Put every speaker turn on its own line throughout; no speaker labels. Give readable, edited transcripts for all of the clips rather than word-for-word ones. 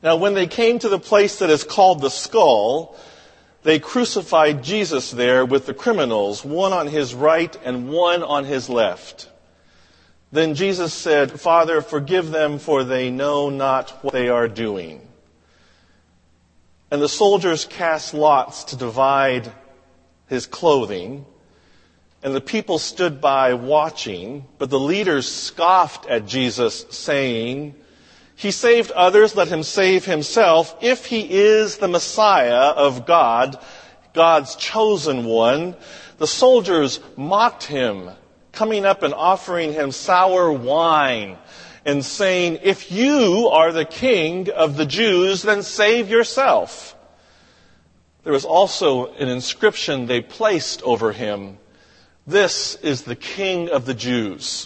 Now, when they came to the place that is called the Skull, they crucified Jesus there with the criminals, one on his right and one on his left. Then Jesus said, "Father, forgive them, for they know not what they are doing." And the soldiers cast lots to divide his clothing, and the people stood by watching, but the leaders scoffed at Jesus, saying, "He saved others, let him save himself. If he is the Messiah of God, God's chosen one." The soldiers mocked him, coming up and offering him sour wine and saying, "If you are the king of the Jews, then save yourself." There was also an inscription they placed over him, "This is the King of the Jews."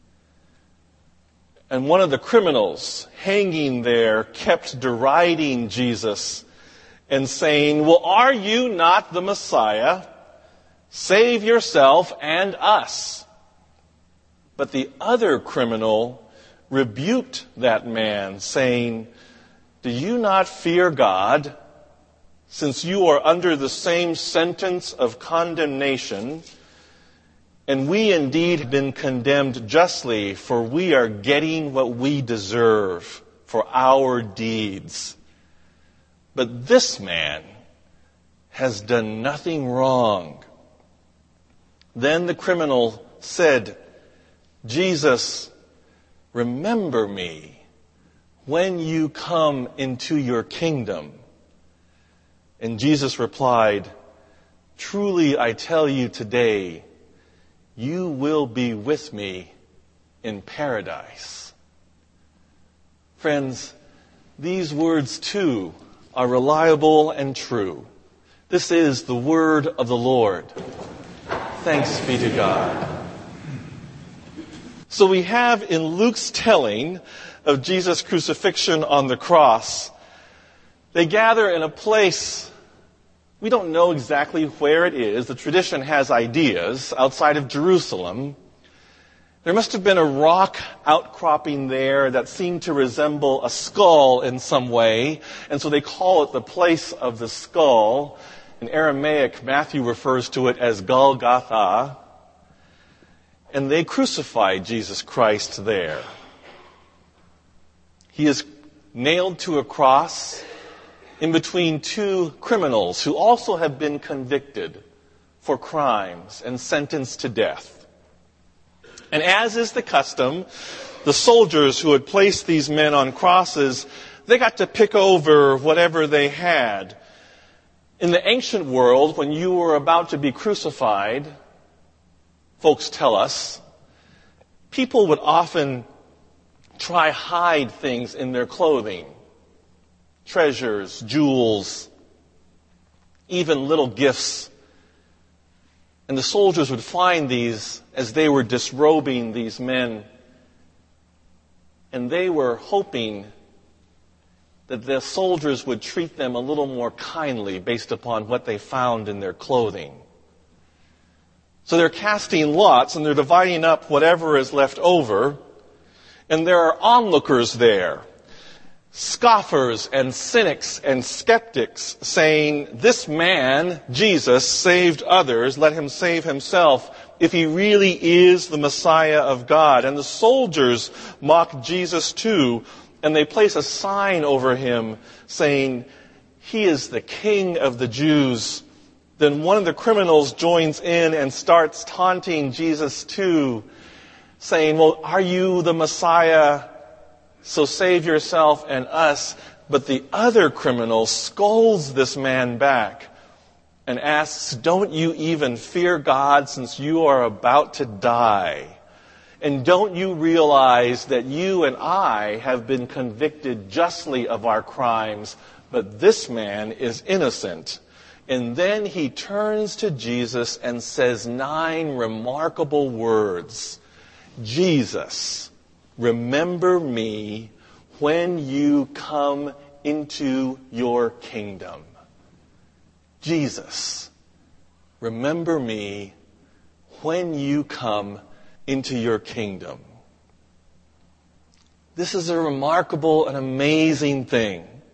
And one of the criminals hanging there kept deriding Jesus and saying, "Well, are you not the Messiah? Save yourself and us." But the other criminal rebuked that man, saying, "Do you not fear God, since you are under the same sentence of condemnation? And we indeed have been condemned justly, for we are getting what we deserve for our deeds. But this man has done nothing wrong." Then the criminal said, "Jesus, remember me when you come into your kingdom." And Jesus replied, "Truly I tell you today, you will be with me in paradise." Friends, these words too are reliable and true. This is the word of the Lord. Thanks be to God. So we have in Luke's telling of Jesus' crucifixion on the cross, they gather in a place, we don't know exactly where it is. The tradition has ideas, outside of Jerusalem. There must have been a rock outcropping there that seemed to resemble a skull in some way, and so they call it the place of the skull. In Aramaic, Matthew refers to it as Golgotha. And they crucified Jesus Christ there. He is nailed to a cross in between two criminals who also have been convicted for crimes and sentenced to death. And as is the custom, the soldiers who had placed these men on crosses, they got to pick over whatever they had. In the ancient world, when you were about to be crucified, folks tell us, people would often try hide things in their clothing. Treasures, jewels, even little gifts. And the soldiers would find these as they were disrobing these men. And they were hoping that the soldiers would treat them a little more kindly based upon what they found in their clothing. So they're casting lots and they're dividing up whatever is left over. And there are onlookers there, scoffers and cynics and skeptics, saying, "This man, Jesus, saved others. Let him save himself if he really is the Messiah of God." And the soldiers mock Jesus too, and they place a sign over him saying, "He is the King of the Jews." Then one of the criminals joins in and starts taunting Jesus too, saying, "Well, are you the Messiah? So save yourself and us." But the other criminal scolds this man back and asks, "Don't you even fear God, since you are about to die? And don't you realize that you and I have been convicted justly of our crimes, but this man is innocent?" And then he turns to Jesus and says 9 remarkable words. "Jesus, remember me when you come into your kingdom." Jesus, remember me when you come into your kingdom. This is a remarkable and amazing thing.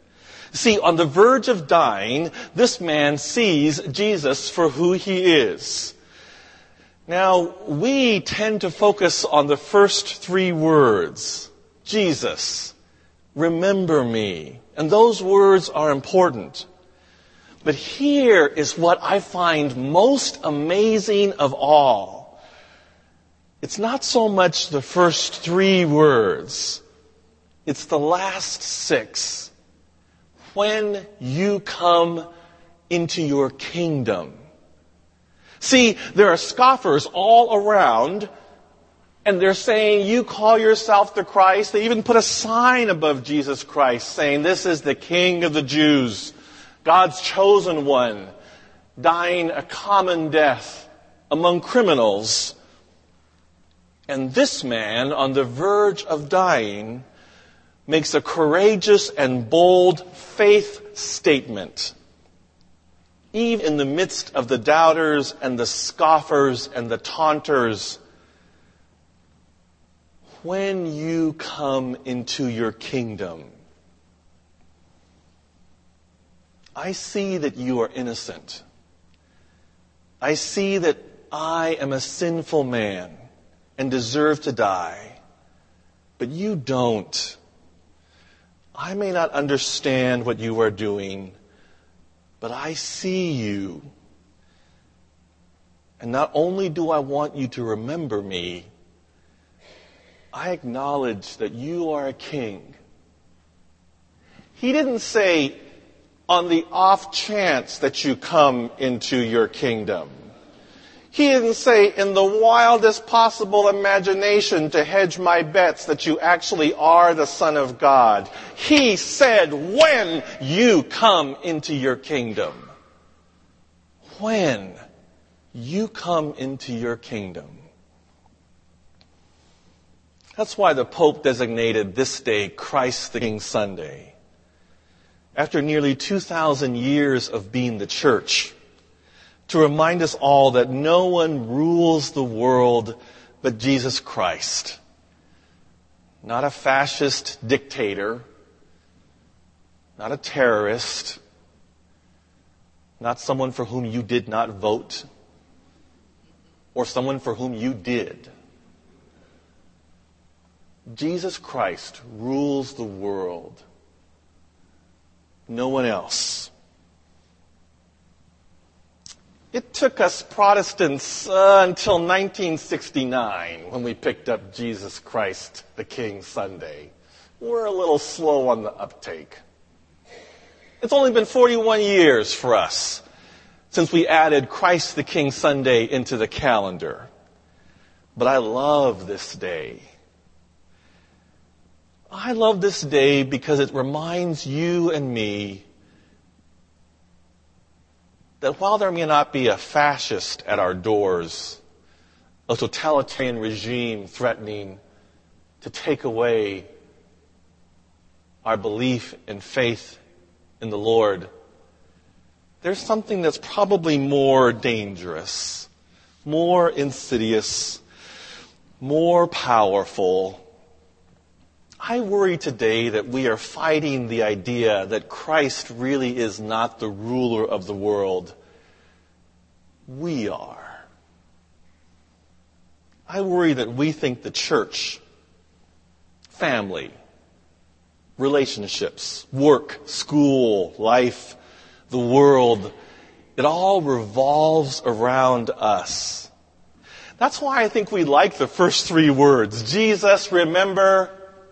See, on the verge of dying, this man sees Jesus for who he is. Now, we tend to focus on the first three words. Jesus, remember me. And those words are important. But here is what I find most amazing of all. It's not so much the first three words. It's the last six. When you come into your kingdom. See, there are scoffers all around, and they're saying, you call yourself the Christ. They even put a sign above Jesus Christ saying, this is the King of the Jews, God's chosen one, dying a common death among criminals. And this man, on the verge of dying, makes a courageous and bold faith statement. Even in the midst of the doubters and the scoffers and the taunters, when you come into your kingdom, I see that you are innocent. I see that I am a sinful man and deserve to die, but you don't. I may not understand what you are doing, but I see you. And not only do I want you to remember me, I acknowledge that you are a king. He didn't say, on the off chance that you come into your kingdom. He didn't say, in the wildest possible imagination to hedge my bets that you actually are the Son of God. He said, when you come into your kingdom. When you come into your kingdom. That's why the Pope designated this day Christ the King Sunday. After nearly 2,000 years of being the church, to remind us all that no one rules the world but Jesus Christ. Not a fascist dictator, not a terrorist, not someone for whom you did not vote, or someone for whom you did. Jesus Christ rules the world. No one else. It took us Protestants until 1969 when we picked up Jesus Christ the King Sunday. We're a little slow on the uptake. It's only been 41 years for us since we added Christ the King Sunday into the calendar. But I love this day. I love this day because it reminds you and me that while there may not be a fascist at our doors, a totalitarian regime threatening to take away our belief and faith in the Lord, there's something that's probably more dangerous, more insidious, more powerful. I worry today that we are fighting the idea that Christ really is not the ruler of the world. We are. I worry that we think the church, family, relationships, work, school, life, the world, it all revolves around us. That's why I think we like the first three words. Jesus, remember.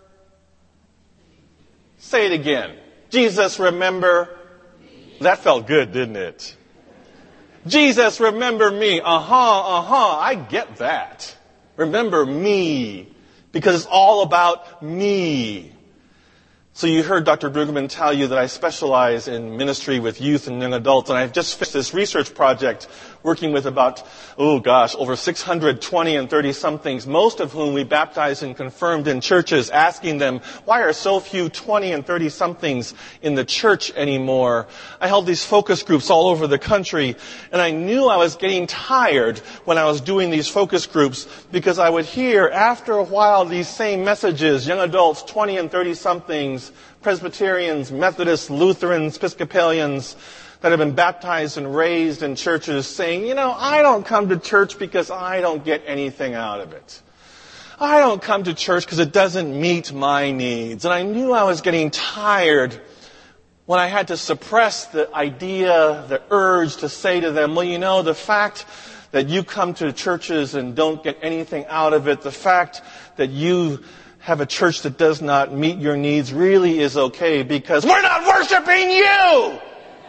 Say it again. Jesus, remember. That felt good, didn't it? Jesus, remember me. I get that. Remember me. Because it's all about me. So you heard Dr. Brueggemann tell you that I specialize in ministry with youth and young adults, and I've just finished this research project working with about, over 620 and 30-somethings, most of whom we baptized and confirmed in churches, asking them, why are so few 20 and 30-somethings in the church anymore? I held these focus groups all over the country, and I knew I was getting tired when I was doing these focus groups because I would hear, after a while, these same messages, young adults, 20 and 30-somethings, Presbyterians, Methodists, Lutherans, Episcopalians, that have been baptized and raised in churches saying, I don't come to church because I don't get anything out of it. I don't come to church because it doesn't meet my needs. And I knew I was getting tired when I had to suppress the idea, the urge to say to them, the fact that you come to churches and don't get anything out of it, the fact that you have a church that does not meet your needs really is okay because we're not worshiping you!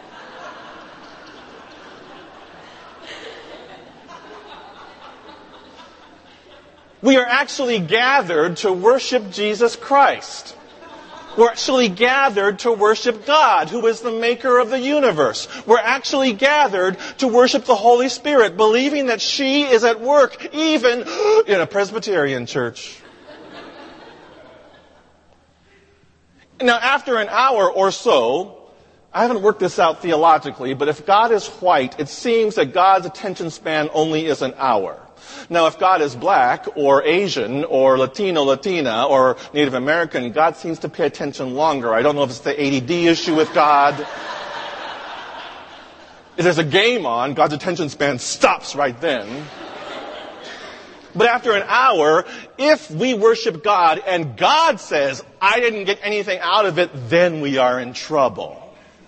We are actually gathered to worship Jesus Christ. We're actually gathered to worship God, who is the maker of the universe. We're actually gathered to worship the Holy Spirit, believing that she is at work even in a Presbyterian church. Now, after an hour or so, I haven't worked this out theologically, but if God is white, it seems that God's attention span only is an hour. Now, if God is black or Asian or Latino, Latina or Native American, God seems to pay attention longer. I don't know if it's the ADD issue with God. If there's a game on, God's attention span stops right then. But after an hour, if we worship God and God says, I didn't get anything out of it, then we are in trouble.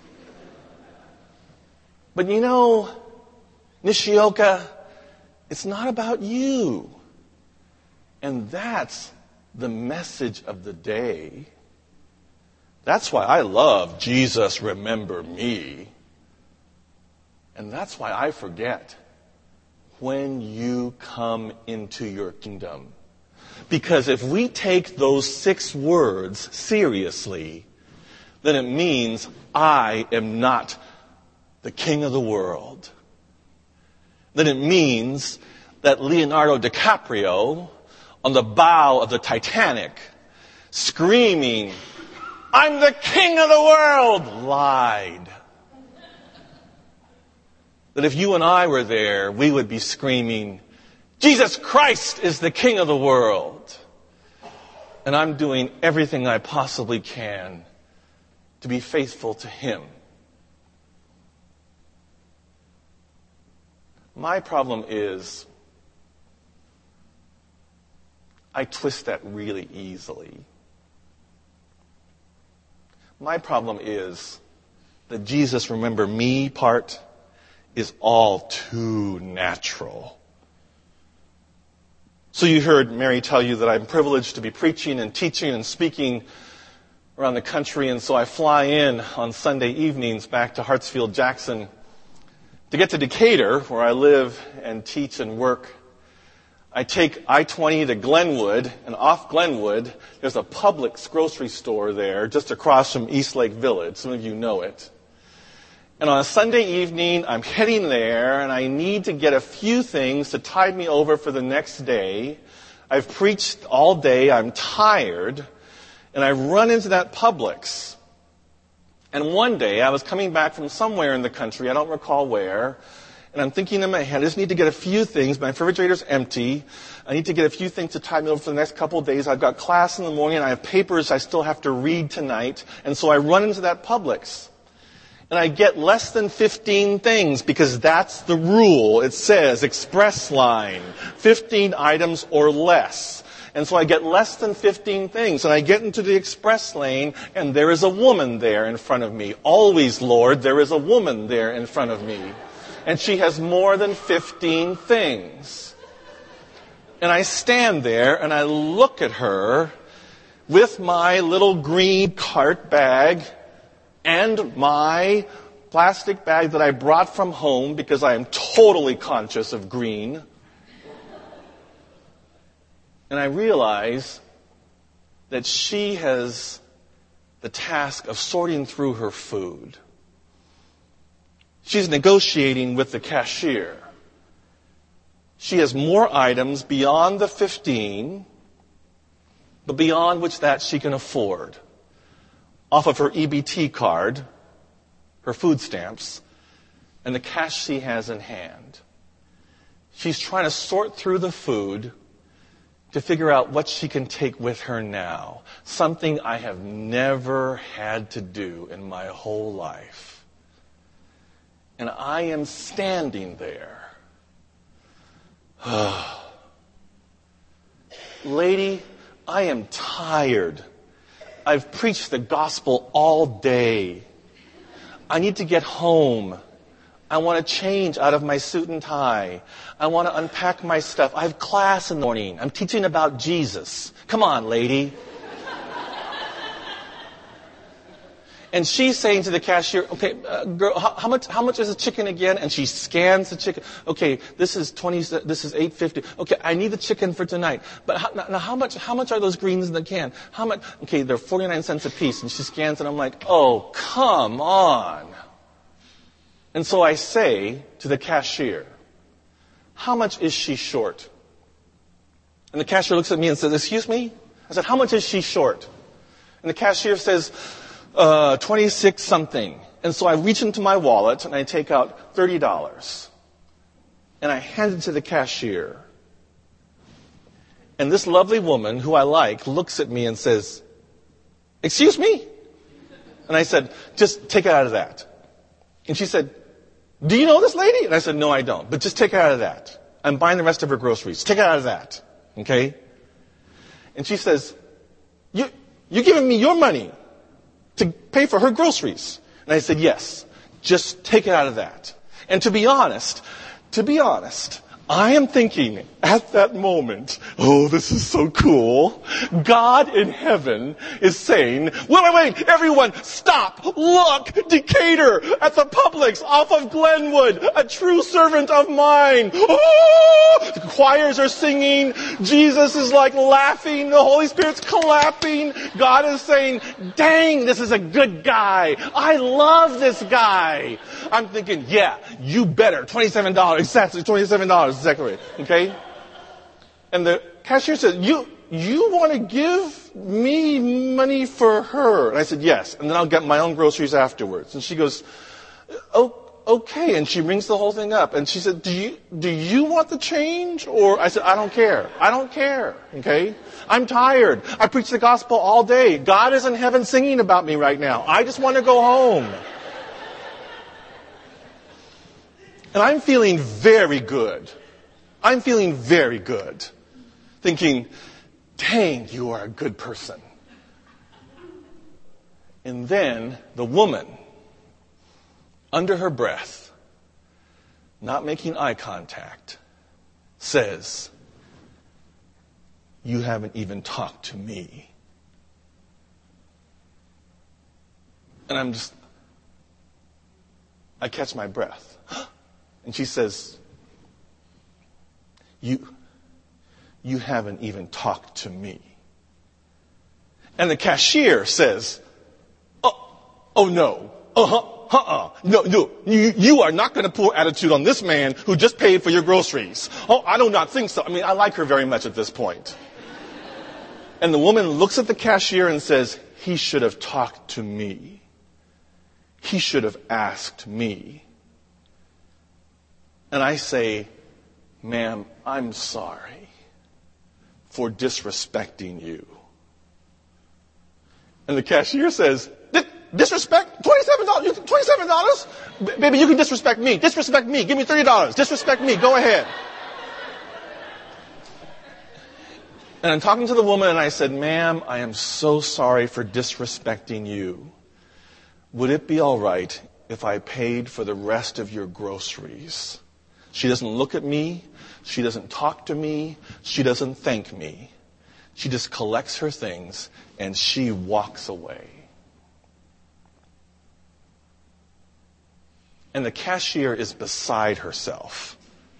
But Nishioka, it's not about you. And that's the message of the day. That's why I love Jesus, remember me. And that's why I forget when you come into your kingdom. Because if we take those 6 words seriously, then it means I am not the king of the world. Then it means that Leonardo DiCaprio on the bow of the Titanic screaming, I'm the king of the world, lied. That if you and I were there, we would be screaming, Jesus Christ is the king of the world. And I'm doing everything I possibly can to be faithful to him. My problem is I twist that really easily. My problem is the Jesus remember me part is all too natural. So you heard Mary tell you that I'm privileged to be preaching and teaching and speaking around the country, and so I fly in on Sunday evenings back to Hartsfield-Jackson to get to Decatur, where I live and teach and work. I take I-20 to Glenwood, and off Glenwood, there's a Publix grocery store there just across from Eastlake Village. Some of you know it. And on a Sunday evening, I'm heading there, and I need to get a few things to tide me over for the next day. I've preached all day, I'm tired, and I run into that Publix. And one day, I was coming back from somewhere in the country, I don't recall where, and I'm thinking in my head, I just need to get a few things. My refrigerator's empty. I need to get a few things to tide me over for the next couple of days. I've got class in the morning, and I have papers I still have to read tonight. And so I run into that Publix. And I get less than 15 things because that's the rule. It says express line, 15 items or less. And so I get less than 15 things. And I get into the express lane, and there is a woman there in front of me. Always, Lord, there is a woman there in front of me. And she has more than 15 things. And I stand there and I look at her with my little green cart bag and my plastic bag that I brought from home because I am totally conscious of green. And I realize that she has the task of sorting through her food. She's negotiating with the cashier. She has more items beyond the 15, but beyond which that she can afford. Off of her EBT card, her food stamps, and the cash she has in hand. She's trying to sort through the food to figure out what she can take with her now. Something I have never had to do in my whole life. And I am standing there. Lady, I am tired. I've preached the gospel all day. I need to get home. I want to change out of my suit and tie. I want to unpack my stuff. I have class in the morning. I'm teaching about Jesus. Come on, lady. And she's saying to the cashier, okay, girl, how much is the chicken again? And she scans the chicken. Okay, this is $8.50. Okay, I need the chicken for tonight. But how much are those greens in the can? How much? Okay, they're 49 cents a piece. And she scans and I'm like, oh, come on. And so I say to the cashier, how much is she short? And the cashier looks at me and says, excuse me? I said, how much is she short? And the cashier says, 26 something. And so I reach into my wallet and I take out $30. And I hand it to the cashier. And this lovely woman who I like looks at me and says, excuse me? And I said, just take it out of that. And she said, do you know this lady? And I said, no, I don't. But just take it out of that. I'm buying the rest of her groceries. Take it out of that. Okay? And she says, you're giving me your money to pay for her groceries. And I said, yes, just take it out of that. And to be honest, I am thinking at that moment, oh, this is so cool. God in heaven is saying, wait, everyone, stop, look, Decatur at the Publix off of Glenwood, a true servant of mine. Oh, the choirs are singing. Jesus is like laughing. The Holy Spirit's clapping. God is saying, dang, this is a good guy. I love this guy. I'm thinking, yeah, you better. $27, exactly, $27. Exactly. Okay? And the cashier said, you want to give me money for her? And I said, yes. And then I'll get my own groceries afterwards. And she goes, oh, okay. And she rings the whole thing up. And she said, do you want the change? Or I said, I don't care. Okay? I'm tired. I preach the gospel all day. God is in heaven singing about me right now. I just want to go home. And I'm feeling very good. Thinking, dang, you are a good person. And then the woman, under her breath, not making eye contact, says, you haven't even talked to me. And I catch my breath. And she says, you haven't even talked to me. And the cashier says, oh no. No, you are not going to pour attitude on this man who just paid for your groceries. Oh, I do not think so. I mean, I like her very much at this point. And the woman looks at the cashier and says, he should have talked to me. He should have asked me. And I say, ma'am, I'm sorry for disrespecting you. And the cashier says, disrespect? $27? $27? Baby, you can disrespect me. Disrespect me. Give me $30. Disrespect me. Go ahead. And I'm talking to the woman and I said, ma'am, I am so sorry for disrespecting you. Would it be all right if I paid for the rest of your groceries? She doesn't look at me. She doesn't talk to me. She doesn't thank me. She just collects her things and she walks away. And the cashier is beside herself.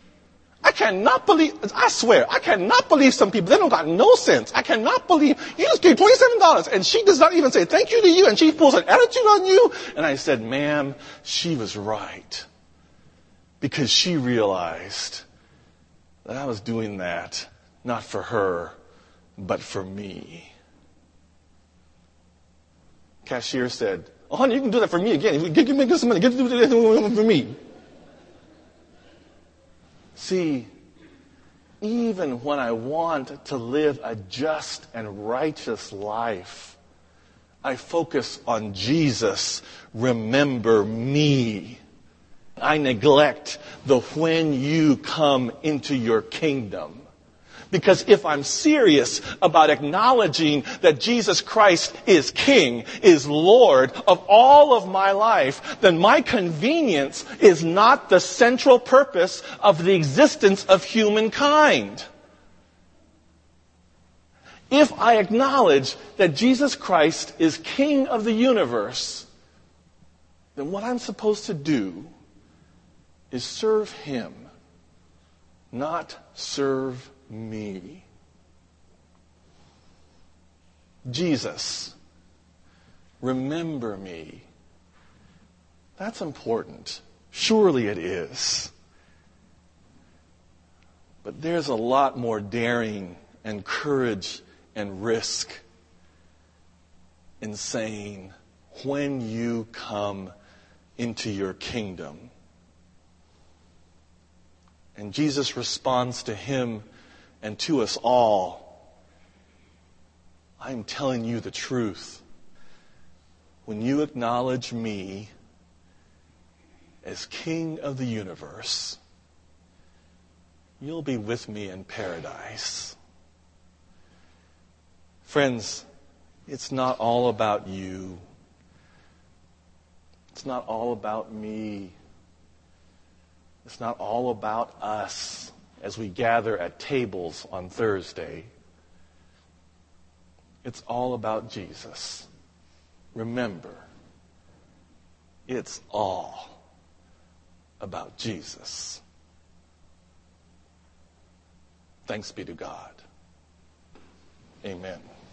I swear, I cannot believe some people, they don't got no sense. I cannot believe, you just gave $27 and she does not even say thank you to you and she pulls an attitude on you. And I said, ma'am, she was right. Because she realized that I was doing that not for her, but for me. Cashier said, "Oh, honey, you can do that for me again. Give me some money. Give it for me." See, even when I want to live a just and righteous life, I focus on Jesus. Remember me. I neglect the when you come into your kingdom. Because if I'm serious about acknowledging that Jesus Christ is King, is Lord of all of my life, then my convenience is not the central purpose of the existence of humankind. If I acknowledge that Jesus Christ is King of the universe, then what I'm supposed to do is serve Him, not serve me. Jesus, remember me. That's important. Surely it is. But there's a lot more daring and courage and risk in saying, when you come into your kingdom. And Jesus responds to him and to us all, I'm telling you the truth. When you acknowledge me as King of the universe, you'll be with me in paradise. Friends, it's not all about you. It's not all about me. It's not all about us as we gather at tables on Thursday. It's all about Jesus. Remember, it's all about Jesus. Thanks be to God. Amen.